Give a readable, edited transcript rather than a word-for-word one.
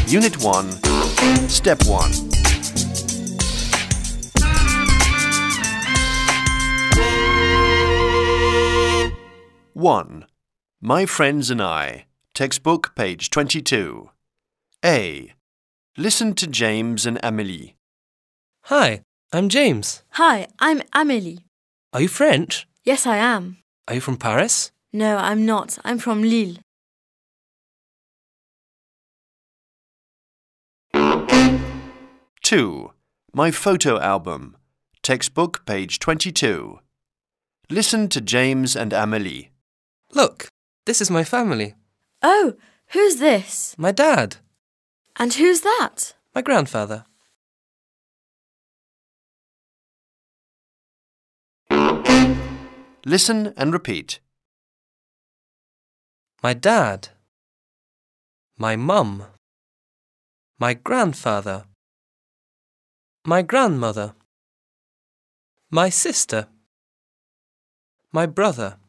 Unit 1, Step 1. One. My friends and I. Textbook, page 22. A. Listen to James and Amélie. Hi, I'm James. Hi, I'm Amélie. Are you French? Yes, I am. Are you from Paris? No, I'm not. I'm from Lille. 2. My photo album. Textbook, page 22. Listen to James and Amélie. Look, this is my family. Oh, who's this? My dad. And who's that? My grandfather. Listen and repeat. My dad. My mum. My grandfather. My grandmother. My sister. My brother.